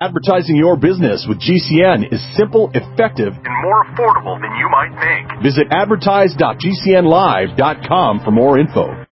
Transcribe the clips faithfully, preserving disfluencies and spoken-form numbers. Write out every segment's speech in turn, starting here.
Advertising your business with G C N is simple, effective, and more affordable than you might think. Visit advertise dot g c n live dot com for more info.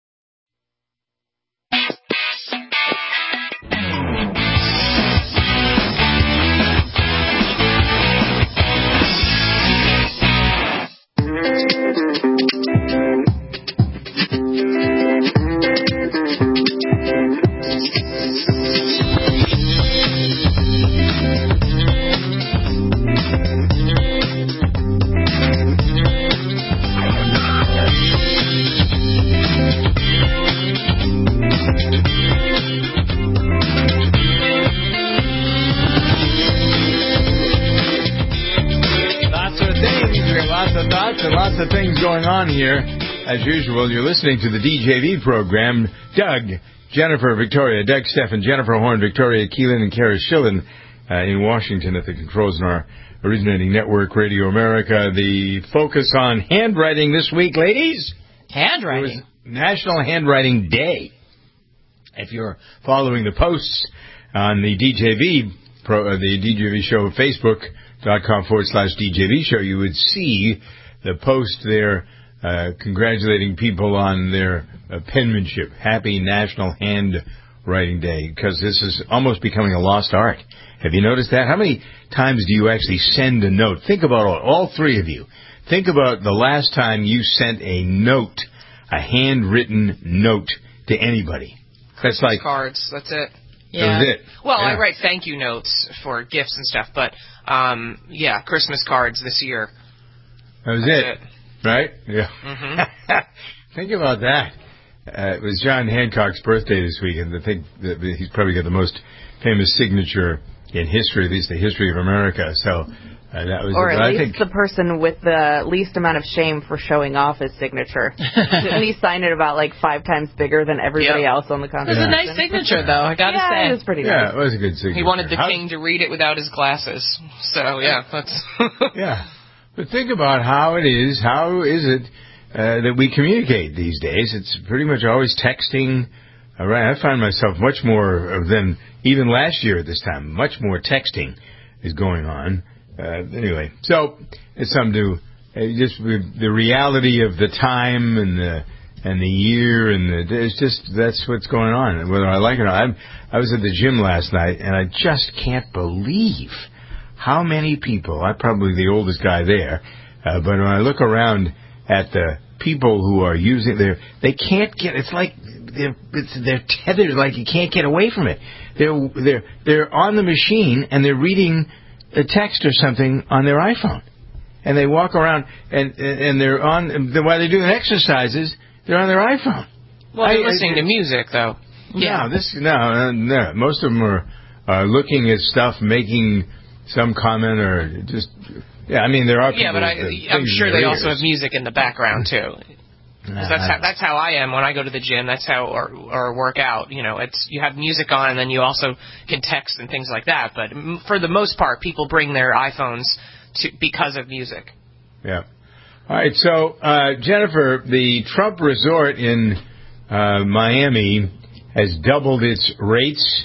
Lots of things going on here. As usual, you're listening to the D J V program. Doug, Jennifer, Victoria, Doug, Stephen, Jennifer Horn, Victoria Keelan, and Kara Schillen uh, in Washington at the controls in our originating network, Radio America. The focus on handwriting this week, ladies. Handwriting? It was National Handwriting Day. If you're following the posts on the D J V, pro, uh, the D J V show, Facebook.com forward slash DJV show, you would see the post there uh, congratulating people on their uh, penmanship. Happy National Handwriting Day, because this is almost becoming a lost art. Have you noticed that? How many times do you actually send a note? Think about all, all three of you. Think about the last time you sent a note, a handwritten note to anybody. That's like cards. That's it. Yeah. That was it. Well, yeah. I write thank you notes for gifts and stuff, but um, yeah, Christmas cards this year. That was That's it. it. Right? Yeah. Mm-hmm. Think about that. Uh, it was John Hancock's birthday this week, and I think that he's probably got the most famous signature in history, at least the history of America. So uh, that was. Or it. at I least think the person with the least amount of shame for showing off his signature. Didn't he sign it about like five times bigger than everybody yep. else on the It contract? was a nice signature, though. I gotta yeah, say, it was pretty yeah, nice. it was a good signature. He wanted the How, king to read it without his glasses. So yeah, that's. yeah. But think about how it is, how is it uh, that we communicate these days? It's pretty much always texting. All right, I find myself much more than even last year at this time. Much more texting is going on. Uh, anyway, so it's something to uh, just the reality of the time and the and the year and the it's just that's what's going on. Whether I like it or not, I'm, I was at the gym last night and I just can't believe how many people, I'm probably the oldest guy there, uh, but when I look around at the people who are using their, they can't get, it's like they're, it's, they're tethered, like you can't get away from it. They're, they're, they're on the machine and they're reading a text or something on their iPhone. And they walk around and, and they're on, while they're doing exercises, they're on their iPhone. Well, they're I, listening I, to music, though. Yeah. No, this, no, no, most of them are, are looking at stuff, making some comment or just, yeah, I mean, there are people. Yeah, but I, I'm sure they also have music in the background, too. Nah, that's how, that's how I am when I go to the gym. That's how, or, or work out. You know, it's you have music on, and then you also can text and things like that. But for the most part, people bring their iPhones to because of music. Yeah. All right, so, uh, Jennifer, the Trump Resort in uh, Miami has doubled its rates.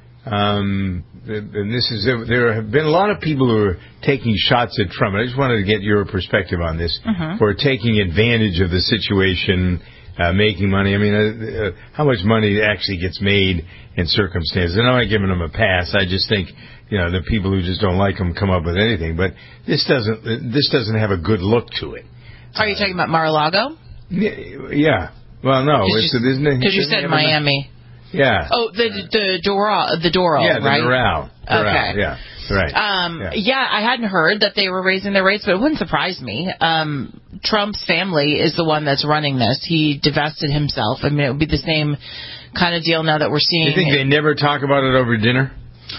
Um, and this is there have been a lot of people who are taking shots at Trump. I just wanted to get your perspective on this mm-hmm. for taking advantage of the situation, uh, making money. I mean, uh, uh, how much money actually gets made in circumstances? And I'm not giving them a pass. I just think, you know, the people who just don't like him come up with anything. But this doesn't this doesn't have a good look to it. Are you talking about Mar-a-Lago? Yeah. Well, no, it's you, isn't it? Because you said Miami. Yeah. Oh, the the Doral, the Doral, yeah, the right? Doral. Okay. Yeah. Right. Um, yeah. yeah, I hadn't heard that they were raising their rates, but it wouldn't surprise me. Um, Trump's family is the one that's running this. He divested himself. I mean, it would be the same kind of deal now that we're seeing. You think they never talk about it over dinner?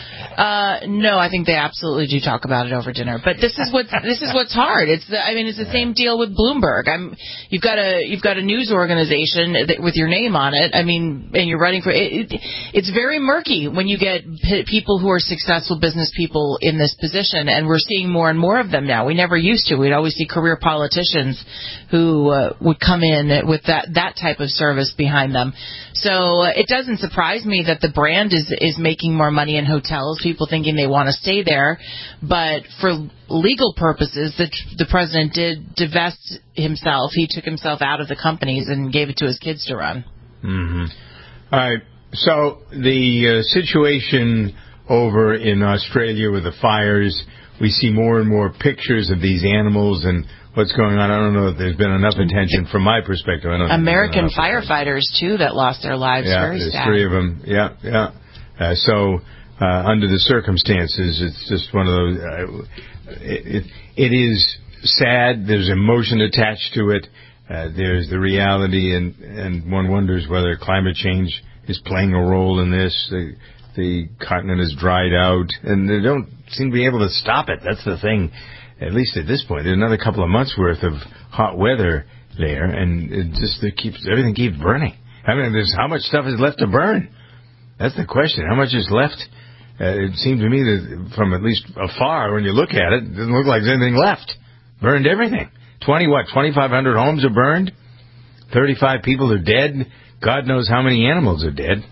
Uh, no, I think they absolutely do talk about it over dinner. But this is what this is what's hard. It's the, I mean, it's the same deal with Bloomberg. I'm you've got a you've got a news organization that, with your name on it. I mean, and you're running for it. it it's very murky when you get p- people who are successful business people in this position, and we're seeing more and more of them now. We never used to. We'd always see career politicians who uh, would come in with that that type of service behind them. So uh, it doesn't surprise me that the brand is is making more money in hotels. people thinking they want to stay there. But for legal purposes, the, the president did divest himself. He took himself out of the companies and gave it to his kids to run. Mm-hmm. All right. So the uh, situation over in Australia with the fires, we see more and more pictures of these animals and what's going on. I don't know if there's been enough attention from my perspective. I don't American firefighters, too, that lost their lives. Yeah, Very there's sad. three of them. Yeah, yeah. Uh, so uh, under the circumstances, it's just one of those. Uh, it, it, it is sad. There's emotion attached to it. Uh, there's the reality, and, and one wonders whether climate change is playing a role in this. The, the continent is dried out, and they don't seem to be able to stop it. That's the thing. At least at this point, there's another couple of months worth of hot weather there, and it just it keeps everything keeps burning. I mean, there's how much stuff is left to burn? That's the question. How much is left? Uh, it seemed to me that from at least afar, when you look at it, it doesn't look like there's anything left. Burned everything. Twenty what? Twenty-five hundred homes are burned. Thirty-five people are dead. God knows how many animals are dead.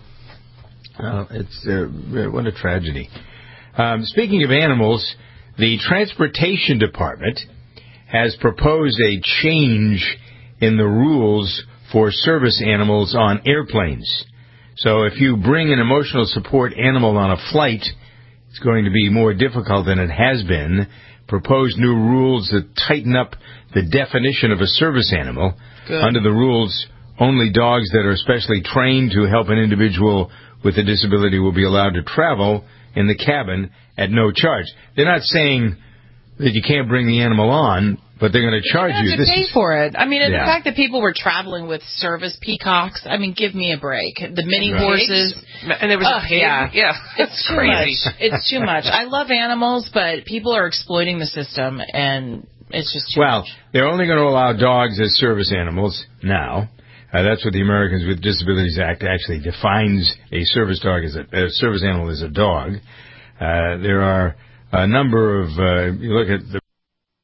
Uh, it's uh, what a tragedy. Um, speaking of animals, the Transportation Department has proposed a change in the rules for service animals on airplanes. So if you bring an emotional support animal on a flight, it's going to be more difficult than it has been. Proposed new rules that tighten up the definition of a service animal. Good. Under the rules, only dogs that are specially trained to help an individual with a disability will be allowed to travel in the cabin at no charge. They're not saying that you can't bring the animal on, but they're going to charge you. You have to this pay is, for it. I mean, and yeah. the fact that people were traveling with service peacocks, I mean, give me a break. The mini right. horses. And there was uh, a pig. Yeah, yeah. It's too crazy. much. It's too much. I love animals, but people are exploiting the system, and it's just too well, much. Well, they're only going to allow dogs as service animals now. Uh, that's what the Americans with Disabilities Act actually defines a service dog as a, a service animal as a dog. Uh, there are a number of, uh, you look at the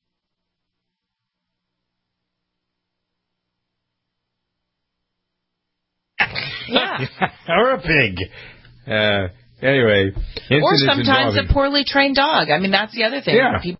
yeah. or a pig. Uh, anyway. Or sometimes involving... a poorly trained dog. I mean, that's the other thing. Yeah. People...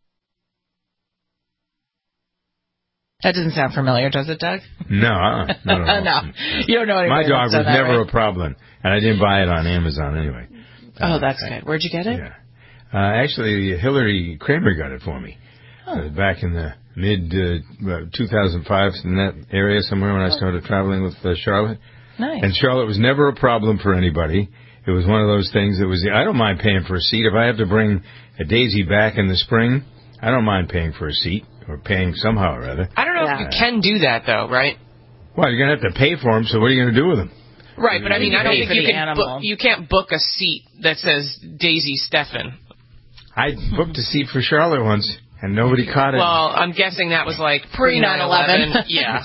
That doesn't sound familiar, does it, Doug? No, uh-uh. no, no, no. You don't know anybody My dog was that, never right? a problem, and I didn't buy it on Amazon anyway. Oh, uh, that's good. Where'd you get it? Yeah. Uh, actually, Hillary Kramer got it for me huh. uh, back in the mid uh, two thousand five, in that area somewhere when I started traveling with uh, Charlotte. Nice. And Charlotte was never a problem for anybody. It was one of those things that was, I don't mind paying for a seat. If I have to bring a Daisy back in the spring, I don't mind paying for a seat, or paying somehow or other. I don't know Yeah. if you can do that, though, right? Well, you're going to have to pay for them, so what are you going to do with them? Right, but I mean, I don't pay think for you the can animal. book, you can't book a seat that says Daisy Steffen. I booked a seat for Charlotte once, and nobody caught it. Well, I'm guessing that was like Pre nine eleven. Yeah.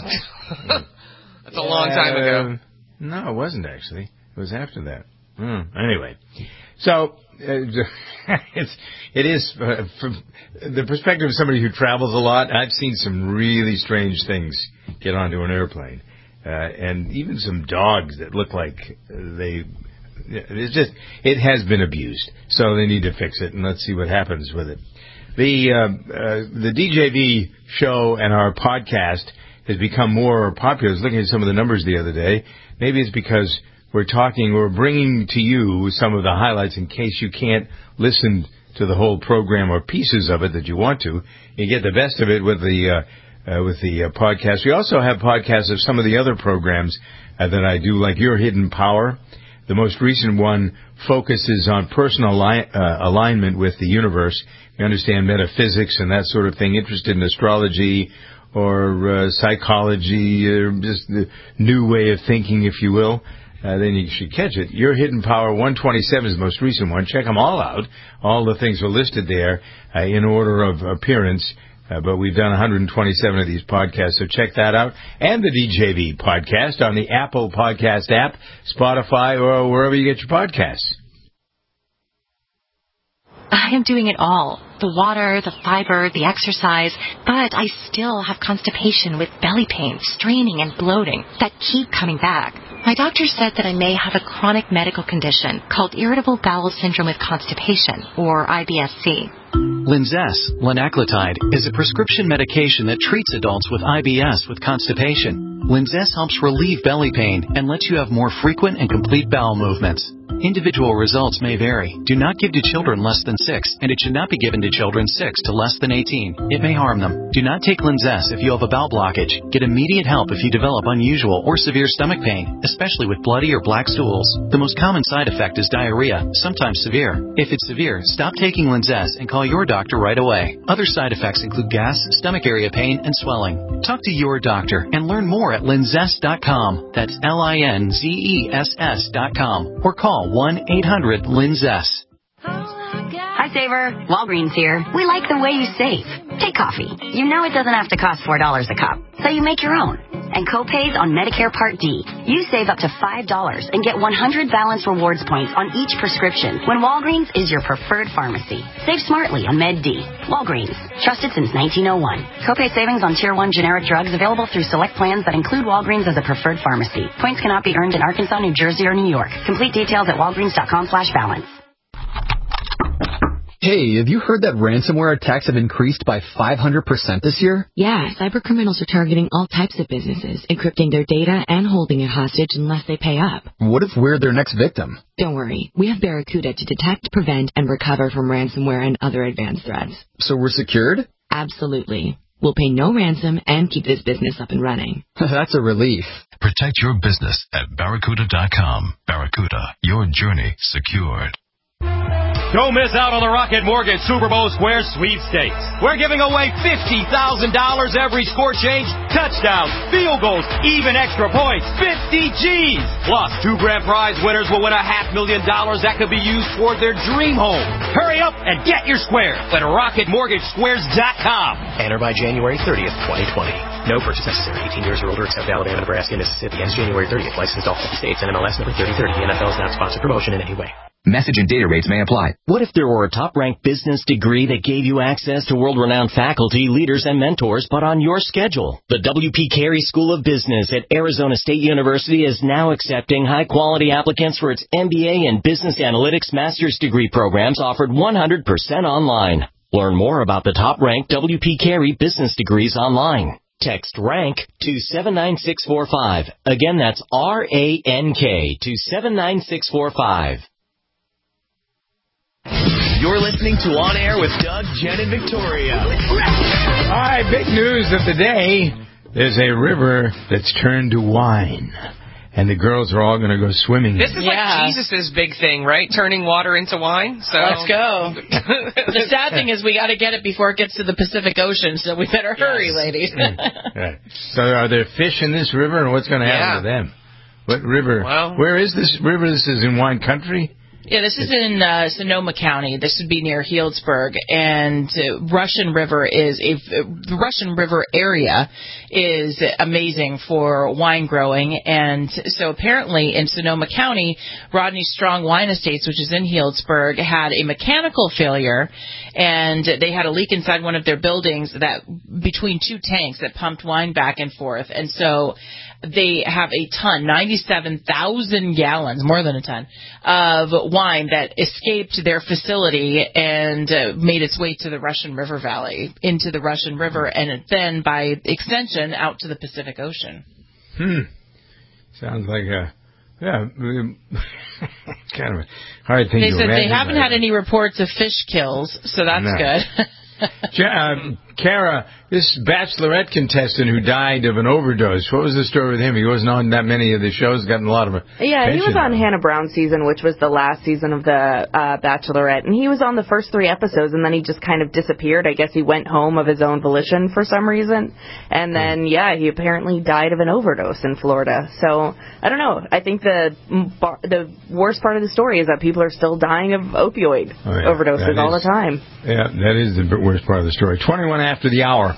That's a long time ago. Uh, no, it wasn't actually. It was after that. Mm, anyway, so uh, it's it is uh, from the perspective of somebody who travels a lot. I've seen some really strange things get onto an airplane, uh, and even some dogs that look like they. It's just it has been abused, so they need to fix it, and let's see what happens with it. The uh, uh, the D J V show and our podcast has become more popular. I was looking at some of the numbers the other day. Maybe it's because we're talking, we're bringing to you some of the highlights in case you can't listen to the whole program or pieces of it that you want to. You get the best of it with the uh, uh, with the uh, podcast. We also have podcasts of some of the other programs uh, that I do, like Your Hidden Power. The most recent one focuses on personal li- uh, alignment with the universe. You understand metaphysics and that sort of thing, interested in astrology or uh, psychology, or just the new way of thinking, if you will. Uh, then you should catch it. Your Hidden Power one twenty-seven is the most recent one. Check them all out. All the things are listed there uh, in order of appearance. Uh, but we've done one hundred twenty-seven of these podcasts, so check that out. And the D J V podcast on the Apple Podcast app, Spotify, or wherever you get your podcasts. I am doing it all. The water, the fiber, the exercise, but I still have constipation with belly pain, straining, and bloating that keep coming back. My doctor said that I may have a chronic medical condition called irritable bowel syndrome with constipation, or I B S C. Linzess, linaclotide, is a prescription medication that treats adults with I B S with constipation. Linzess helps relieve belly pain and lets you have more frequent and complete bowel movements. Individual results may vary. Do not give to children less than six, and it should not be given to children six to less than eighteen. It may harm them. Do not take Linzess if you have a bowel blockage. Get immediate help if you develop unusual or severe stomach pain, especially with bloody or black stools. The most common side effect is diarrhea, sometimes severe. If it's severe, stop taking Linzess and call your doctor right away. Other side effects include gas, stomach area pain, and swelling. Talk to your doctor and learn more at linzess dot com. That's L I N Z E S S dot com. Or call one eight hundred Linzess. Hi, Saver. Walgreens here. We like the way you save. Take coffee. You know it doesn't have to cost four dollars a cup, so you make your own. And co-pays on Medicare Part D. You save up to five dollars and get one hundred balance rewards points on each prescription when Walgreens is your preferred pharmacy. Save smartly on Med D. Walgreens. Trusted since nineteen oh one. Copay savings on Tier one generic drugs available through select plans that include Walgreens as a preferred pharmacy. Points cannot be earned in Arkansas, New Jersey, or New York. Complete details at walgreens dot com slash balance. Hey, have you heard that ransomware attacks have increased by five hundred percent this year? Yeah, cybercriminals are targeting all types of businesses, encrypting their data and holding it hostage unless they pay up. What if we're their next victim? Don't worry. We have Barracuda to detect, prevent, and recover from ransomware and other advanced threats. So we're secured? Absolutely. We'll pay no ransom and keep this business up and running. That's a relief. Protect your business at barracuda dot com. Barracuda, your journey secured. Don't miss out on the Rocket Mortgage Super Bowl Square Sweepstakes. We're giving away fifty thousand dollars every score change, touchdowns, field goals, even extra points. fifty G's. Plus, two grand prize winners will win a half million dollars that could be used toward their dream home. Hurry up and get your square at rocket mortgage squares dot com. Enter by January thirtieth, twenty twenty. No purchase necessary. eighteen years or older except Alabama, Nebraska, and Mississippi. Ends January thirtieth. Licensed all fifty states. N M L S number thirty thirty. The N F L is not sponsored promotion in any way. Message and data rates may apply. What if there were a top-ranked business degree that gave you access to world-renowned faculty, leaders, and mentors, but on your schedule? The W P Carey School of Business at Arizona State University is now accepting high-quality applicants for its M B A and Business Analytics Master's degree programs offered one hundred percent online. Learn more about the top-ranked W P Carey business degrees online. Text RANK to seven nine six four five. Again, that's R A N K to seven nine six four five. You're listening to On Air with Doug, Jen, and Victoria. All right, big news of the day. There's a river that's turned to wine, and the girls are all going to go swimming. This is Yeah. like Jesus' big thing, right? Turning water into wine. So Let's go. The sad thing is we got to get it before it gets to the Pacific Ocean, so we better hurry, Yes. ladies. Right. So are there fish in this river, and what's going to happen Yeah. to them? What river? Well- Where is this river? This is in wine country? Yeah, this is in uh, Sonoma County. This would be near Healdsburg, and uh, Russian River is a the Russian River area is amazing for wine growing, and so apparently in Sonoma County, Rodney Strong Wine Estates, which is in Healdsburg, had a mechanical failure, and they had a leak inside one of their buildings that between two tanks that pumped wine back and forth, and so they have a ton, ninety-seven thousand gallons, more than a ton, of wine that escaped their facility and uh, made its way to the Russian River Valley, into the Russian River, and then, by extension, out to the Pacific Ocean. Hmm. Sounds like a, yeah, kind of a hard thing They to said imagine. they haven't right? had any reports of fish kills, so that's No. good. Ja- um, Kara, this Bachelorette contestant who died of an overdose, what was the story with him? He wasn't on that many of the shows, gotten a lot of Yeah, he was attention. on Hannah Brown's season, which was the last season of the uh, Bachelorette, and he was on the first three episodes, and then he just kind of disappeared. I guess he went home of his own volition for some reason, and then, yeah, he apparently died of an overdose in Florida. So, I don't know. I think the the worst part of the story is that people are still dying of opioid Oh, yeah. overdoses That all is- the time. Yeah, that is the worst part of the story. twenty-one after the hour.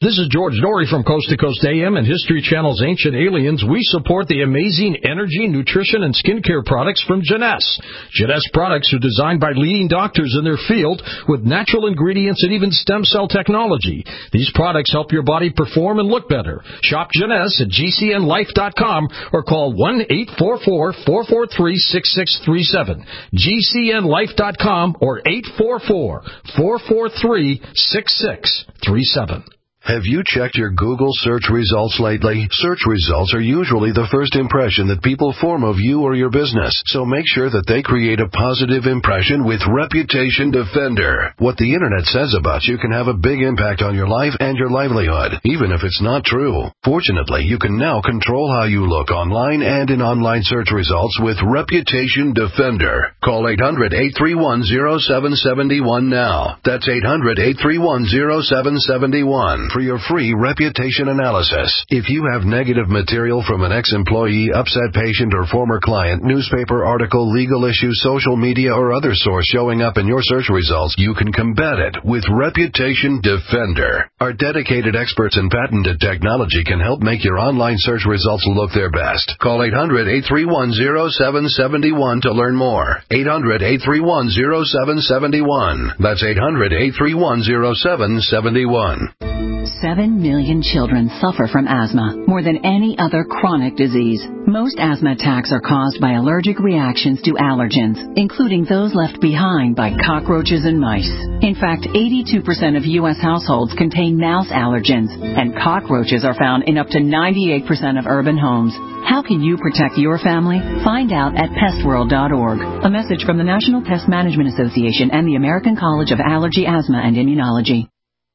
This is George Norrie from Coast to Coast A M and History Channel's Ancient Aliens. We support the amazing energy, nutrition, and skincare products from Jeunesse. Jeunesse products are designed by leading doctors in their field with natural ingredients and even stem cell technology. These products help your body perform and look better. Shop Jeunesse at G C N life dot com or call one eight four four, four four three, six six three seven. G C N life dot com or eight four four, four four three, six six three seven. Have you checked your Google search results lately? Search results are usually the first impression that people form of you or your business, so make sure that they create a positive impression with Reputation Defender. What the internet says about you can have a big impact on your life and your livelihood, even if it's not true. Fortunately, you can now control how you look online and in online search results with Reputation Defender. Call eight hundred, eight three one, zero seven seven one now. That's eight hundred, eight three one, zero seven seven one. For your free reputation analysis. If you have negative material from an ex-employee, upset patient, or former client, newspaper article, legal issue, social media, or other source showing up in your search results, you can combat it with Reputation Defender. Our dedicated experts in patented technology can help make your online search results look their best. Call eight hundred, eight three one, zero seven seven one to learn more. eight hundred, eight three one, zero seven seven one. That's eight hundred, eight three one, zero seven seven one. Seven million children suffer from asthma, more than any other chronic disease. Most asthma attacks are caused by allergic reactions to allergens, including those left behind by cockroaches and mice. In fact, eighty-two percent of U S households contain mouse allergens, and cockroaches are found in up to ninety-eight percent of urban homes. How can you protect your family? Find out at pest world dot org. A message from the National Pest Management Association and the American College of Allergy, Asthma, and Immunology.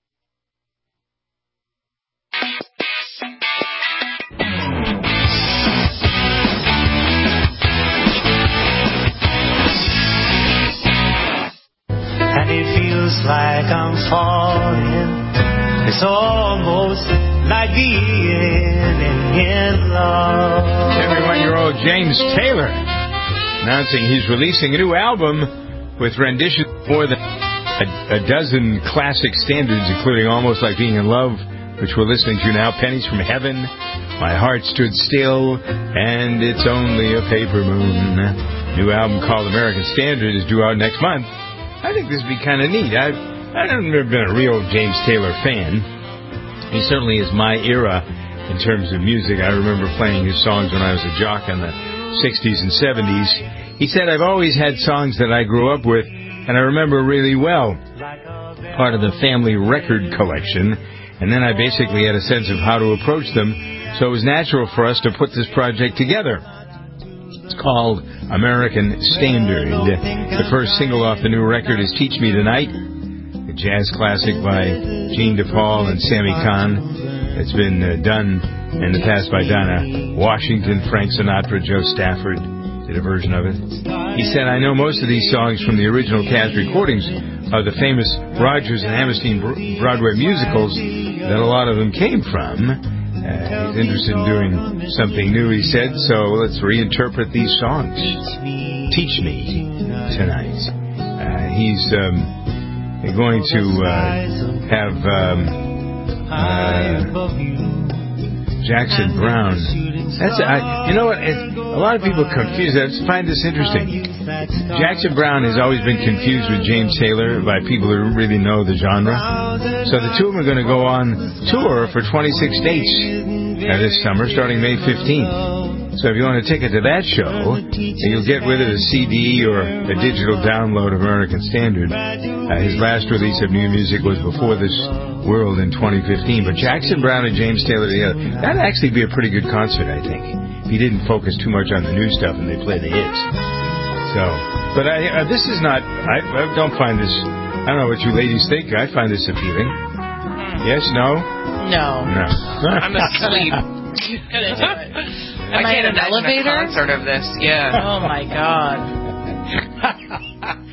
It feels like I'm falling. It's almost like being in love. seventy-one-year-old James Taylor announcing he's releasing a new album with renditions of more than a, a dozen classic standards, including Almost Like Being in Love, which we're listening to now, Pennies from Heaven, My Heart Stood Still, and It's Only a Paper Moon. New album called American Standard is due out next month. I think this would be kind of neat. I've, I've never been a real James Taylor fan. He certainly is my era in terms of music. I remember playing his songs when I was a jock in the sixties and seventies. He said, I've always had songs that I grew up with, and I remember really well. Part of the family record collection. And then I basically had a sense of how to approach them. So it was natural for us to put this project together. It's called American Standard. The first single off the new record is Teach Me Tonight, a jazz classic by Gene DePaul and Sammy Kahn. It's been uh, done in the past by Dinah Washington, Frank Sinatra, Joe Stafford did a version of it. He said, I know most of these songs from the original cast recordings of the famous Rodgers and Hammerstein Broadway musicals that a lot of them came from. Uh, he's interested in doing something new, he said, so let's reinterpret these songs. Teach Me Tonight. Uh, he's um, going to uh, have um, uh, Jackson Browne. That's I, you know what? It, a lot of people confuse. I find this interesting. Jackson Browne has always been confused with James Taylor by people who really know the genre. So the two of them are going to go on tour for twenty-six dates uh, this summer, starting May fifteenth. So if you want a ticket to that show, you'll get with it a C D or a digital download of American Standard. Uh, his last release of new music was Before This World in twenty fifteen. But Jackson Browne and James Taylor together, that'd actually be a pretty good concert, I think, if you didn't focus too much on the new stuff and they play the hits. So, but I, uh, this is not, I, I don't find this, I don't know what you ladies think. I find this appealing. Yes, no? No. No. I'm asleep. Couldn't do it. I Am I can't in an imagine elevator? a concert of this. Yeah. Oh my God.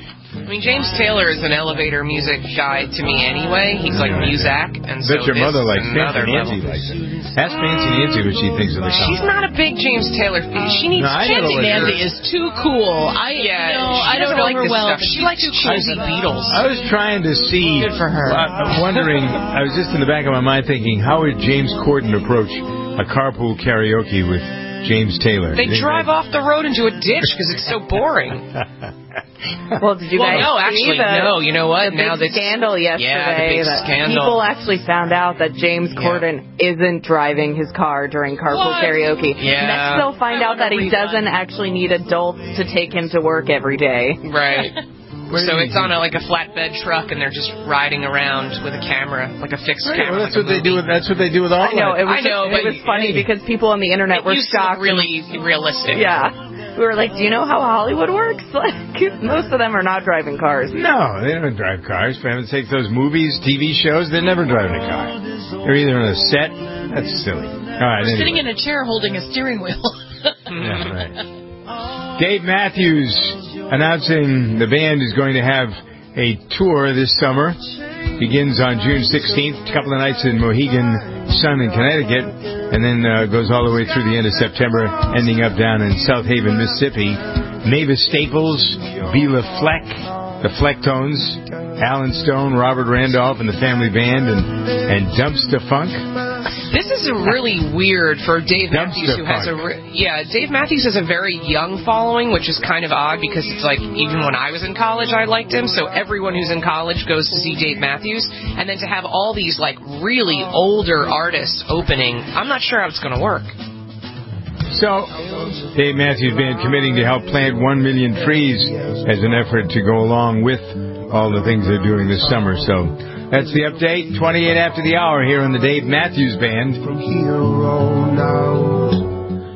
I mean, James Taylor is an elevator music guy to me anyway. He's like Muzak, and so But your this mother is likes another Fancy Nancy level. likes it. Ask Fancy Nancy what she thinks of the song. She's not a big James Taylor fan. She needs No, I don't know Fancy what Nancy her- is too cool. I Yeah, no, she I don't doesn't know like her this well. stuff. But She she's likes too cheesy cool. Beatles. I was trying to see. Good for her. I'm wondering. I was just in the back of my mind thinking, how would James Corden approach a carpool karaoke with James Taylor? They You think drive that- off the road into a ditch because it's so boring. Well, did you Well, guys no, see actually, the, no. You know what? the Now big that's scandal yesterday? Yeah, the big that scandal. People actually found out that James Corden isn't driving his car during carpool What? karaoke. Yeah. Next, they'll find out that he doesn't actually need adults to take him to work every day. Right. So it's on a, like a flatbed truck, and they're just riding around with a camera, like a fixed Right, camera. well, that's like what a they do. movie. With, that's what they do with all I know, that. it was, I know, it but was funny hey. because people on the internet It were used to look shocked. really realistic. Yeah. We were like, do you know how Hollywood works? Like, most of them are not driving cars. No, they don't drive cars. For heaven's sake, those movies, T V shows, they're never driving a car. They're either on a set. That's silly. All right, Or anyway. sitting in a chair holding a steering wheel. Yeah, right. Dave Matthews announcing the band is going to have a tour this summer. Begins on June sixteenth, a couple of nights in Mohegan Sun in Connecticut, and then uh, goes all the way through the end of September, ending up down in South Haven, Mississippi. Mavis Staples, Bela Fleck, the Flecktones, Alan Stone, Robert Randolph, and the Family Band, and, and Dumpster Funk. This is really weird for Dave Matthews, Dumpster who has a funk. re- yeah. Dave Matthews has a very young following, which is kind of odd because it's like even when I was in college, I liked him. So everyone who's in college goes to see Dave Matthews, and then to have all these like really older artists opening, I'm not sure how it's going to work. So, Dave Matthews Band committing to help plant one million trees as an effort to go along with all the things they're doing this summer. So, that's the update. twenty-eight after the hour here on the Dave Matthews Band. From here on out.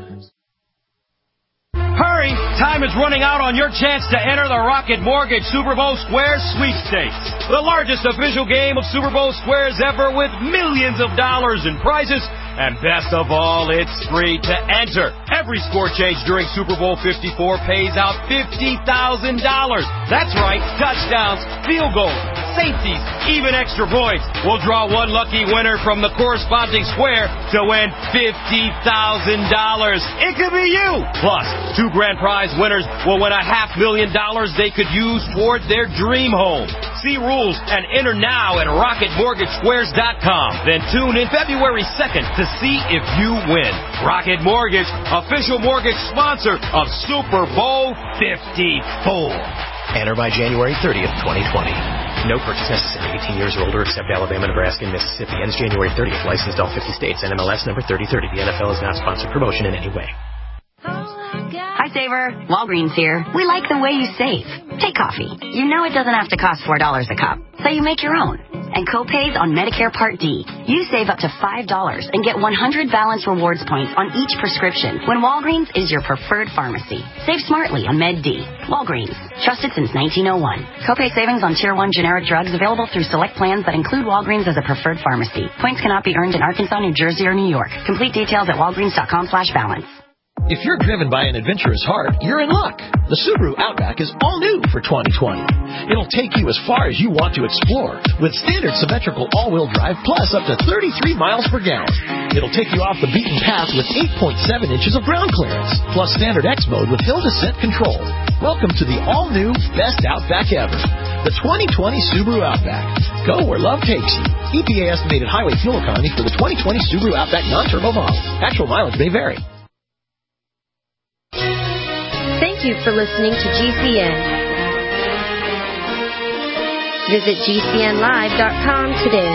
Hurry! Time is running out on your chance to enter the Rocket Mortgage Super Bowl Squares sweepstakes. The largest official game of Super Bowl Squares ever with millions of dollars in prizes. And best of all, it's free to enter. Every score change during Super Bowl fifty-four pays out fifty thousand dollars. That's right, touchdowns, field goals, safeties, even extra points. We'll draw one lucky winner from the corresponding square to win fifty thousand dollars. It could be you. Plus, two grand prize winners will win a half million dollars they could use toward their dream home. See rules and enter now at rocket mortgage squares dot com. Then tune in February second to see if you win. Rocket Mortgage, official mortgage sponsor of Super Bowl fifty-four. Enter by January thirtieth, twenty twenty. No purchase necessary. eighteen years or older except Alabama, Nebraska, and Mississippi. Ends January thirtieth. Licensed all fifty states. N M L S number thirty thirty. The N F L is not sponsored promotion in any way. Hi, Saver. Walgreens here. We like the way you save. Take coffee. You know it doesn't have to cost four dollars a cup, so you make your own. And co-pays on Medicare Part D. You save up to five dollars and get one hundred balance rewards points on each prescription when Walgreens is your preferred pharmacy. Save smartly on Med D. Walgreens. Trusted since nineteen oh one. Copay savings on Tier one generic drugs available through select plans that include Walgreens as a preferred pharmacy. Points cannot be earned in Arkansas, New Jersey, or New York. Complete details at walgreens.com slash balance. If you're driven by an adventurous heart, you're in luck. The Subaru Outback is all new for twenty twenty. It'll take you as far as you want to explore with standard symmetrical all-wheel drive plus up to thirty-three miles per gallon. It'll take you off the beaten path with eight point seven inches of ground clearance plus standard X mode with hill descent control. Welcome to the all-new best Outback ever, the twenty twenty Subaru Outback. Go where love takes you. E P A estimated highway fuel economy for the twenty twenty Subaru Outback non-turbo model. Actual mileage may vary. Thank you for listening to G C N. Visit G C N live dot com today.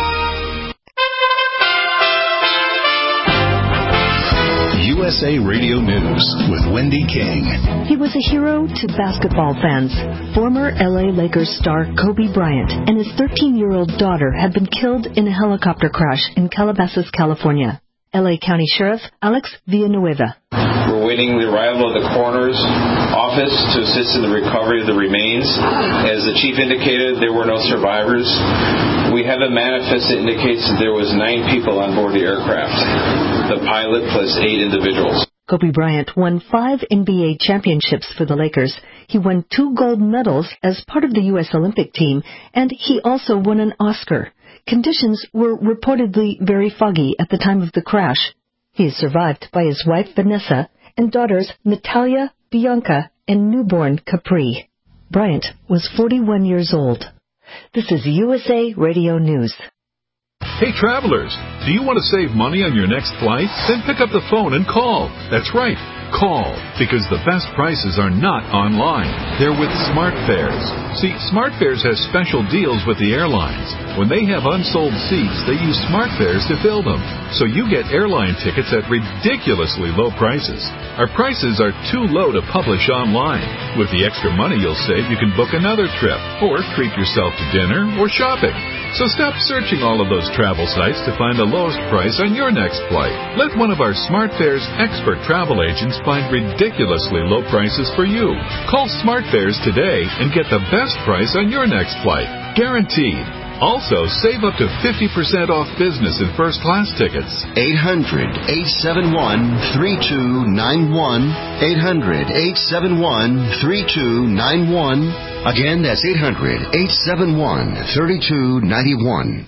U S A Radio News with Wendy King. He was a hero to basketball fans. Former L A Lakers star Kobe Bryant and his thirteen-year-old daughter had been killed in a helicopter crash in Calabasas, California. L A County Sheriff Alex Villanueva. We're waiting the arrival of the coroner's office to assist in the recovery of the remains. As the chief indicated, there were no survivors. We have a manifest that indicates that there was nine people on board the aircraft. The pilot plus eight individuals. Kobe Bryant won five N B A championships for the Lakers. He won two gold medals as part of the U S Olympic team, and he also won an Oscar. Conditions were reportedly very foggy at the time of the crash. He is survived by his wife Vanessa and daughters Natalia, Bianca, and newborn Capri. Bryant was forty-one years old. This is U S A Radio News. Hey travelers, do you want to save money on your next flight? Then pick up the phone and call. That's right, call, because the best prices are not online. They're with SmartFares. See, SmartFares has special deals with the airlines. When they have unsold seats, they use SmartFares to fill them. So you get airline tickets at ridiculously low prices. Our prices are too low to publish online. With the extra money you'll save, you can book another trip, or treat yourself to dinner or shopping. So stop searching all of those travel sites to find the lowest price on your next flight. Let one of our SmartFares expert travel agents find ridiculously low prices for you. Call SmartFares today and get the best price on your next flight. Guaranteed. Also, save up to fifty percent off business and first class tickets. eight hundred, eight seven one, three two nine one. eight hundred, eight seven one, three two nine one. Again, that's eight hundred, eight seven one, three two nine one.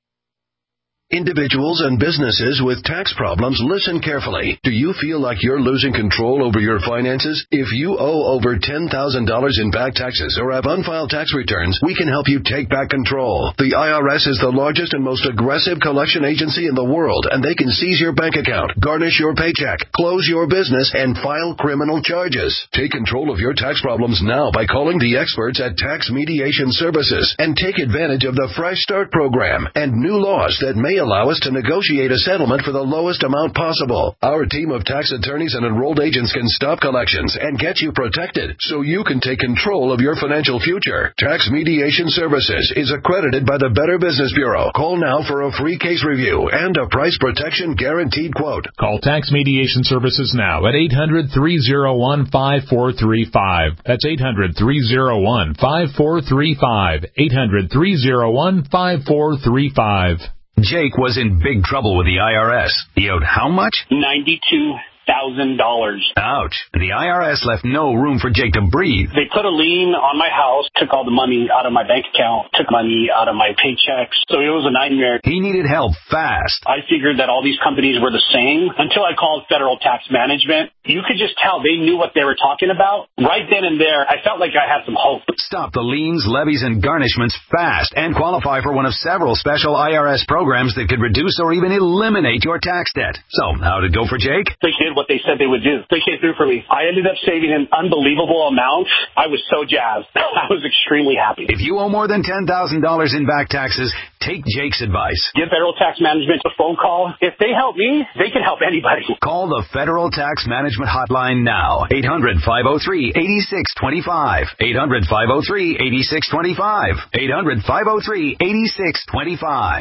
Individuals and businesses with tax problems, listen carefully. Do you feel like you're losing control over your finances? If you owe over ten thousand dollars in back taxes or have unfiled tax returns, we can help you take back control. The I R S is the largest and most aggressive collection agency in the world, and they can seize your bank account, garnish your paycheck, close your business, and file criminal charges. Take control of your tax problems now by calling the experts at Tax Mediation Services and take advantage of the Fresh Start program and new laws that may allow us to negotiate a settlement for the lowest amount possible. Our team of tax attorneys and enrolled agents can stop collections and get you protected so you can take control of your financial future. Tax Mediation Services is accredited by the Better Business Bureau. Call now for a free case review and a price protection guaranteed quote. Call Tax Mediation Services now at eight hundred, three oh one, five four three five. That's eight hundred, three oh one, five four three five. eight hundred, three oh one, five four three five. Jake was in big trouble with the I R S. He owed how much? ninety-two thousand dollars. Ouch. The I R S left no room for Jake to breathe. They put a lien on my house, took all the money out of my bank account, took money out of my paychecks. So it was a nightmare. He needed help fast. I figured that all these companies were the same until I called Federal Tax Management. You could just tell they knew what they were talking about. Right then and there, I felt like I had some hope. Stop the liens, levies, and garnishments fast and qualify for one of several special I R S programs that could reduce or even eliminate your tax debt. So, how'd it go for Jake? They did what they said they would do. They came through for me. I ended up saving an unbelievable amount. I was so jazzed. I was extremely happy. If you owe more than ten thousand dollars in back taxes, take Jake's advice. Give Federal Tax Management a phone call. If they help me, they can help anybody. Call the Federal Tax Management Hotline now. eight hundred, five oh three, eight six two five. eight hundred, five oh three, eight six two five. eight hundred, five oh three, eight six two five.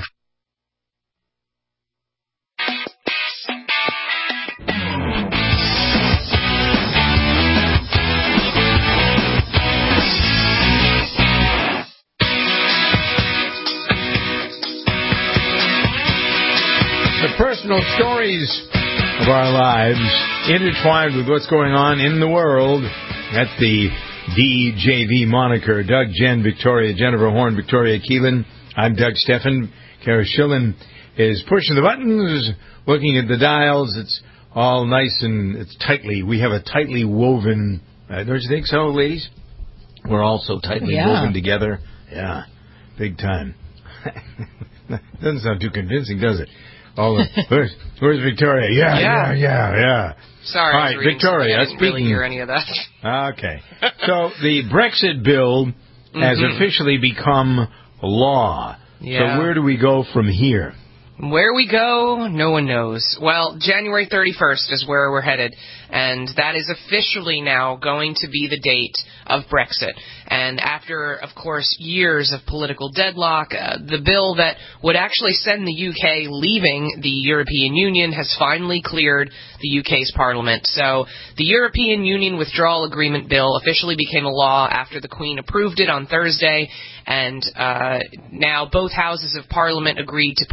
The personal stories of our lives intertwined with what's going on in the world. That's the D J V moniker. Doug, Jen, Victoria, Jennifer Horn, Victoria Keelan. I'm Doug Steffen. Kara Schillen is pushing the buttons, looking at the dials. It's all nice and it's tightly. We have a tightly woven. Uh, don't you think so, ladies? We're all so tightly yeah. woven together. Yeah, big time. Doesn't sound too convincing, does it? All the, where's, where's Victoria? Yeah, yeah, yeah, yeah. yeah. Sorry, all right, Victoria. I didn't speaking, really hear any of that. Okay, so the Brexit bill has mm-hmm. officially become law. Yeah. So where do we go from here? Where we go, no one knows. Well, January thirty-first is where we're headed, and that is officially now going to be the date of Brexit. And after, of course, years of political deadlock, uh, the bill that would actually send the U K leaving the European Union has finally cleared the U K's Parliament. So the European Union Withdrawal Agreement Bill officially became a law after the Queen approved it on Thursday, and uh, now both houses of Parliament agreed to push the bill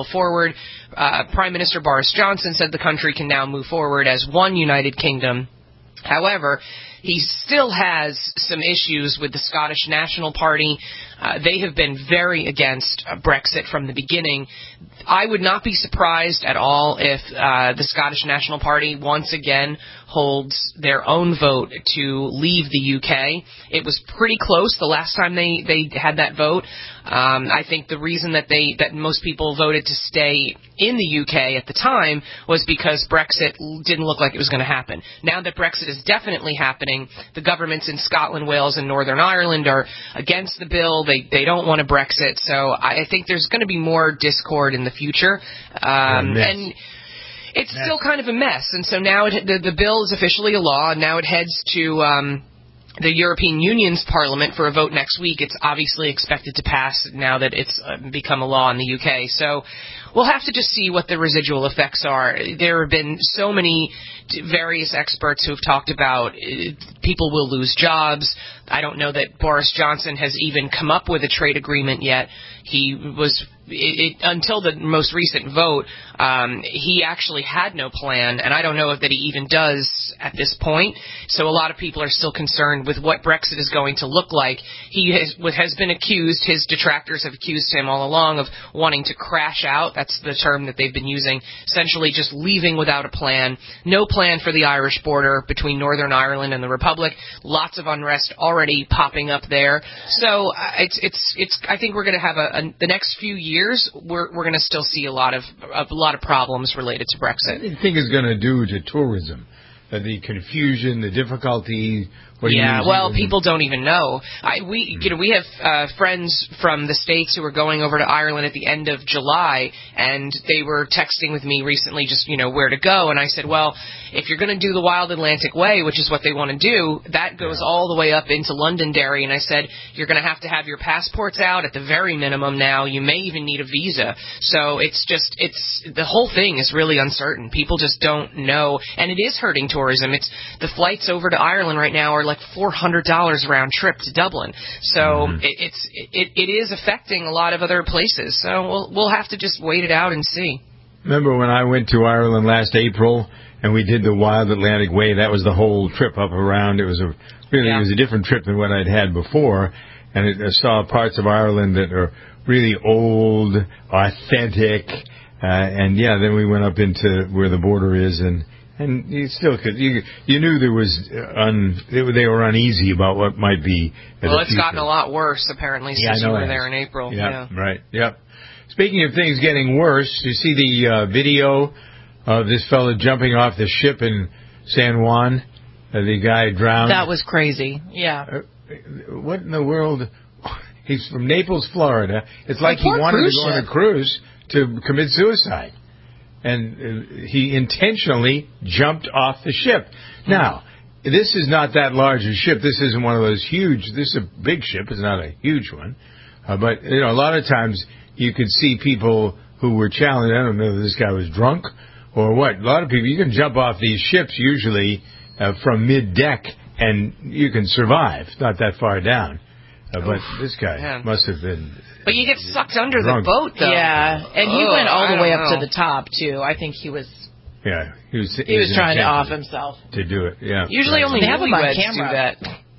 forward. Uh, Prime Minister Boris Johnson said the country can now move forward as one United Kingdom. However, he still has some issues with the Scottish National Party. Uh, they have been very against uh, Brexit from the beginning. I would not be surprised at all if uh, the Scottish National Party once again holds their own vote to leave the U K. It was pretty close the last time they, they had that vote. Um, I think the reason that they that most people voted to stay in the U K at the time was because Brexit didn't look like it was going to happen. Now that Brexit is definitely happening, the governments in Scotland, Wales, and Northern Ireland are against the bill. They they don't want a Brexit. So I think there's going to be more discord in the future. Um, and it's mess. Still kind of a mess. And so now it, the, the bill is officially a law, and now it heads to um, the European Union's Parliament for a vote next week. It's obviously expected to pass now that it's uh, become a law in the U K. So we'll have to just see what the residual effects are. There have been so many various experts who have talked about uh, people will lose jobs. I don't know that Boris Johnson has even come up with a trade agreement yet. He was, it, it, until the most recent vote, um, he actually had no plan, and I don't know if that he even does at this point. So a lot of people are still concerned with what Brexit is going to look like. He has, has been accused, his detractors have accused him all along of wanting to crash out. That's the term that they've been using, essentially just leaving without a plan. No plan for the Irish border between Northern Ireland and the Republic. Lots of unrest already popping up there. So uh, it's it's it's. I think we're going to have a, a the next few years. We're we're going to still see a lot of a lot of problems related to Brexit. What do you think it's going to do to tourism? Uh, the confusion, the difficulty. What yeah, do you well, people don't even know. I, we, you know, we have uh, friends from the States who are going over to Ireland at the end of July, and they were texting with me recently just, you know, where to go. And I said, well, if you're going to do the Wild Atlantic Way, which is what they want to do, that goes yeah. all the way up into Londonderry. And I said, you're going to have to have your passports out at the very minimum now. You may even need a visa. So it's just, it's, the whole thing is really uncertain. People just don't know. And it is hurting tourism. It's, the flights over to Ireland right now are like four hundred dollars round trip to Dublin. So mm-hmm. it, it's it, it is affecting a lot of other places. So we'll we'll have to just wait it out and see. Remember when I went to Ireland last April and we did the Wild Atlantic Way? That was the whole trip up around. It was a really yeah. it was a different trip than what I'd had before, and it, I saw parts of Ireland that are really old, authentic, uh, and yeah. Then we went up into where the border is and. And you still could, you, you knew there was, un, they were uneasy about what might be. Well, it's future. gotten a lot worse, apparently, yeah, since you were there in April. Yep, yeah, right, yep. Speaking of things getting worse, you see the uh, video of this fellow jumping off the ship in San Juan? Uh, the guy drowned. That was crazy, yeah. Uh, what in the world? He's from Naples, Florida. It's like he wanted to go on a cruise to commit suicide. And uh, he intentionally jumped off the ship. Now, this is not that large a ship. This isn't one of those huge. This is a big ship. It's not a huge one. Uh, but, you know, a lot of times you could see people who were challenged. I don't know if this guy was drunk or what. A lot of people, you can jump off these ships usually uh, from mid-deck and you can survive. It's not that far down. Uh, but Oof, this guy yeah. must have been... But you get sucked under drunk. the boat, though. Yeah, and he oh, went all the way up know. to the top, too. I think he was... Yeah, he was... He was trying to off himself. To do it, yeah. Usually right. only newlyweds do that.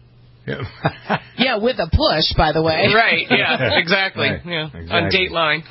Yeah. yeah, with a push, by the way. Right, yeah, exactly. Right. Yeah, exactly. on Dateline.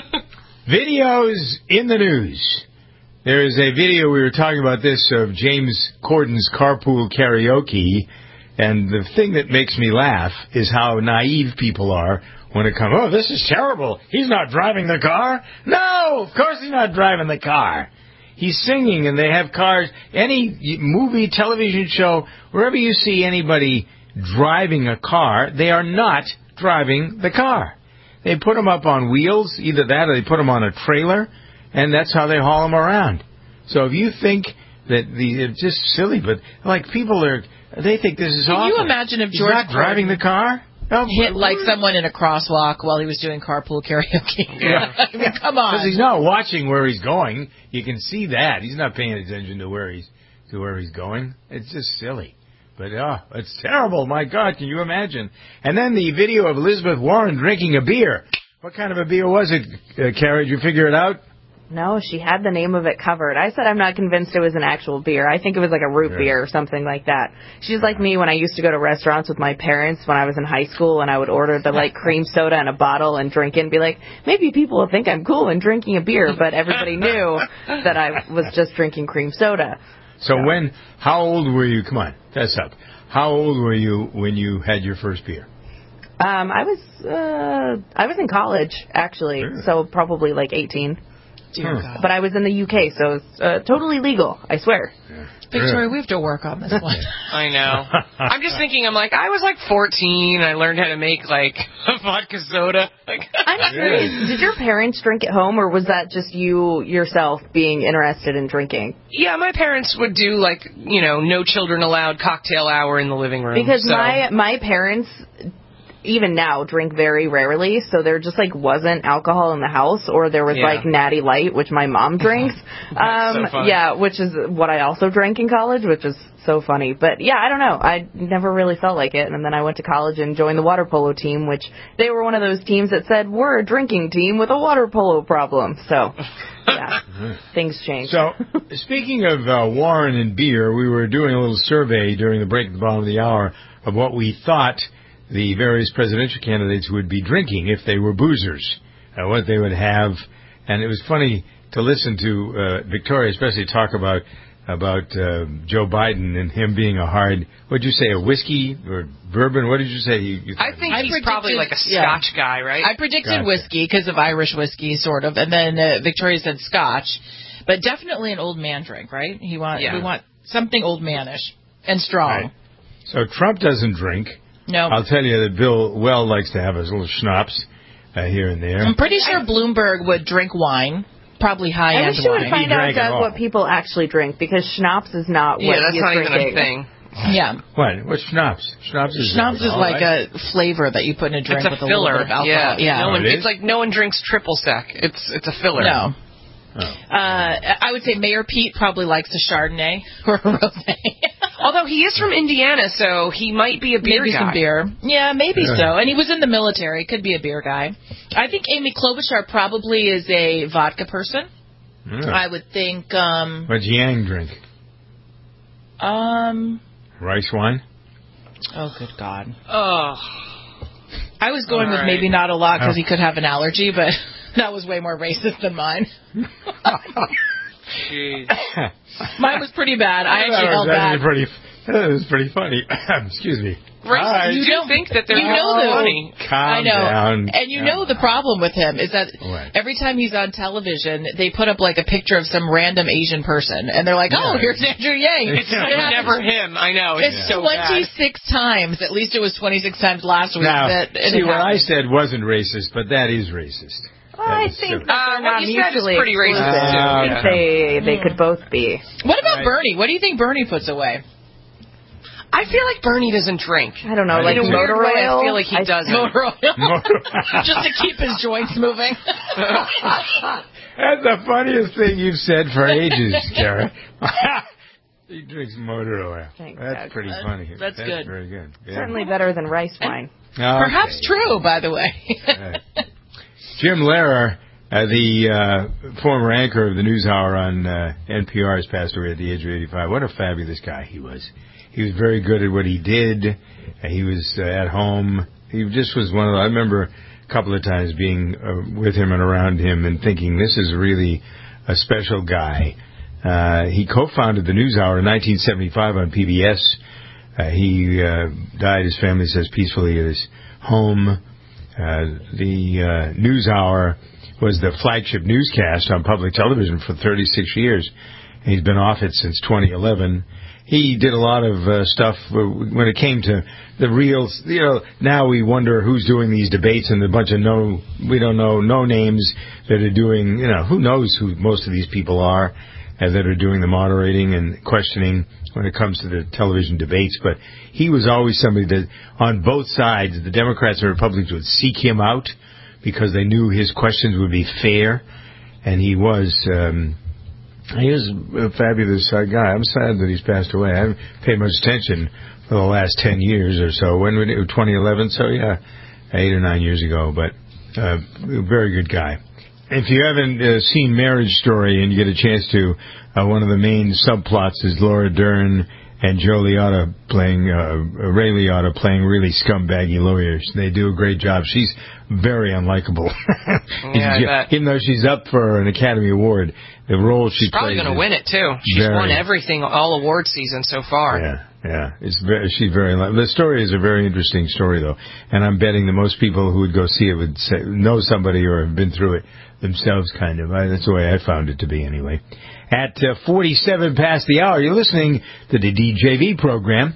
Videos in the news. There is a video, we were talking about this, of James Corden's carpool karaoke, and the thing that makes me laugh is how naive people are when it comes, oh, this is terrible. He's not driving the car. No, of course he's not driving the car. He's singing, and they have cars. Any movie, television show, wherever you see anybody driving a car, they are not driving the car. They put them up on wheels, either that or they put them on a trailer, and that's how they haul them around. So if you think that the, it's just silly, but like people are, they think this is Can awful. Can you imagine if George He's not driving the car? No, hit like someone in a crosswalk while he was doing carpool karaoke. Yeah. I mean, come on. Because he's not watching where he's going. You can see that. He's not paying attention to where he's to where he's going. It's just silly. But, oh, it's terrible. My God, can you imagine? And then the video of Elizabeth Warren drinking a beer. What kind of a beer was it, uh, Carrie? Did you figure it out? No, she had the name of it covered. I said I'm not convinced it was an actual beer. I think it was like a root Yeah. beer or something like that. She's like me when I used to go to restaurants with my parents when I was in high school, and I would order the like cream soda in a bottle and drink it and be like, maybe people will think I'm cool in drinking a beer, but everybody knew that I was just drinking cream soda. So when, how old were you? Come on, that's up. How old were you when you had your first beer? Um, I was uh, I was in college actually, Sure. so probably like eighteen. Dear God. But I was in the U K, so it's uh, totally legal. I swear. Victoria, we have to work on this one. I know. I'm just thinking, I'm like, I was like fourteen. I learned how to make, like, vodka soda. Like, I'm curious, did your parents drink at home, or was that just you yourself being interested in drinking? yeah, my parents would do, like, you know, no children allowed cocktail hour in the living room. Because so. my my parents, even now, drink very rarely, so there just, like, wasn't alcohol in the house, or there was, Yeah. like, Natty Light, which my mom drinks. That's so funny. Yeah, which is what I also drank in college, which is so funny. But, yeah, I don't know. I never really felt like it, and then I went to college and joined the water polo team, which they were one of those teams that said, we're a drinking team with a water polo problem. So, yeah, things changed. So, speaking of uh, Warren and beer, we were doing a little survey during the break at the bottom of the hour of what we thought the various presidential candidates would be drinking if they were boozers, uh, what they would have. And it was funny to listen to uh, Victoria especially talk about about uh, Joe Biden and him being a hard, what did you say, a whiskey or bourbon? What did you say? You, you I think I he's predicted- probably like a yeah. Scotch guy, right? I predicted Gotcha. whiskey because of Irish whiskey, sort of, and then uh, Victoria said Scotch, but definitely an old man drink, right? He want Yeah. we want something old manish and strong. Right. So Trump doesn't drink. No, I'll tell you that Bill Well likes to have his little schnapps uh, here and there. I'm pretty sure Bloomberg would drink wine, probably high I end wish you would wine. find He out, drank it Doug, all. what people actually drink, because schnapps is not what yeah, that's he's not drinking. even a thing. Yeah, What? What's schnapps? Schnapps is schnapps is all like right. a flavor that you put in a drink It's a with a little filler. bit of alcohol. Yeah, yeah. No Oh, one, it is? it's like no one drinks triple sec. It's it's a filler. No. Oh. Uh, I would say Mayor Pete probably likes a Chardonnay or a rosé. Although he is from Indiana, so he might be a beer maybe guy. some beer. Yeah, maybe Yeah. so. And he was in the military. Could be a beer guy. I think Amy Klobuchar probably is a vodka person. Yeah. I would think, um, What's Yang drink? um, Rice wine? oh, good God. Oh. I was going All with right. maybe not a lot because Oh. he could have an allergy, but that was way more racist than mine. Jeez. Mine was pretty bad. I actually that was held back. actually pretty. That was pretty funny. Excuse me. Racists Hi. do You know- think that they're you know the- funny. Calm I know. down. And you Calm know the down. problem with him is that What? every time he's on television, they put up like a picture of some random Asian person, and they're like, "Oh, Yeah. here's Andrew Yang." It's never him. I know. It's, It's so bad. twenty-six times. At least it was twenty-six times last week. Now, that it see, what I happened. said wasn't racist, but that is racist. Well, I That is think so- that Uh, they're what not you said is mutually pretty racist, exclusive. too. I think Yeah. they, they could both be. What about Right. Bernie? What do you think Bernie puts away? I feel like Bernie doesn't drink. I don't know, I like In a weird motor way, oil. I feel like he doesn't. Motor oil, Motor- just to keep his joints moving. That's the funniest thing you've said for ages, Kara. He drinks motor oil. Thanks, That's Doug. pretty That's- funny. that's good. Very good. Yeah. Certainly better than rice wine. Okay. Perhaps true, by the way. Right. Jim Lehrer, uh, the uh, former anchor of the NewsHour on uh, N P R, has passed away at the age of eighty-five. What a fabulous guy he was. He was very good at what he did. Uh, he was uh, at home. He just was one of the, I remember a couple of times being uh, with him and around him and thinking, this is really a special guy. Uh, he co-founded the NewsHour in nineteen seventy-five on P B S. Uh, he uh, died, his family says, peacefully at his home. Uh, the uh, NewsHour was the flagship newscast on public television for thirty-six years. He's been off it since twenty eleven. He did a lot of uh, stuff when it came to the real, you know, now we wonder who's doing these debates and a bunch of no, we don't know, no names that are doing, you know, who knows who most of these people are uh, that are doing the moderating and questioning when it comes to the television debates. But he was always somebody that on both sides, the Democrats and Republicans would seek him out because they knew his questions would be fair. And he was, um, he was a fabulous uh, guy. I'm sad that he's passed away. I haven't paid much attention for the last ten years or so. When was it? twenty eleven, so yeah, eight or nine years ago. But Uh, very good guy. If you haven't uh, seen Marriage Story and you get a chance to, uh, one of the main subplots is Laura Dern and Joe Liotta playing, uh, Ray Liotta playing really scumbaggy lawyers. They do a great job. She's very unlikable. Yeah, I bet. Even though she's up for an Academy Award, the role she She's probably plays going to win it, too. She's very, won everything, all award season so far. Yeah, yeah. It's very, she's very, the story is a very interesting story, though. And I'm betting that most people who would go see it would say, know somebody or have been through it themselves, kind of. I, that's the way I found it to be, anyway. At uh, forty-seven past the hour, you're listening to the D J V program.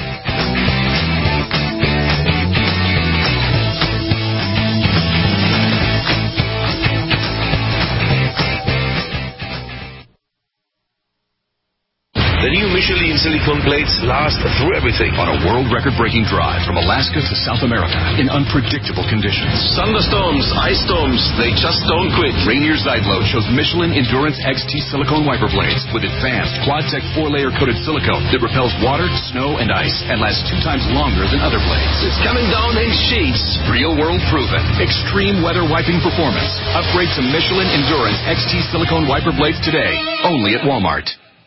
The new Michelin silicone plates last through everything on a world record-breaking drive from Alaska to South America in unpredictable conditions. Thunderstorms, ice storms, they just don't quit. Rainier's Night Load shows Michelin Endurance X T silicone wiper blades with advanced Quad-Tech four-layer coated silicone that repels water, snow, and ice and lasts two times longer than other blades. It's coming down in sheets. Real-world proven. Extreme weather wiping performance. Upgrade to Michelin Endurance X T silicone wiper blades today. Only at Walmart.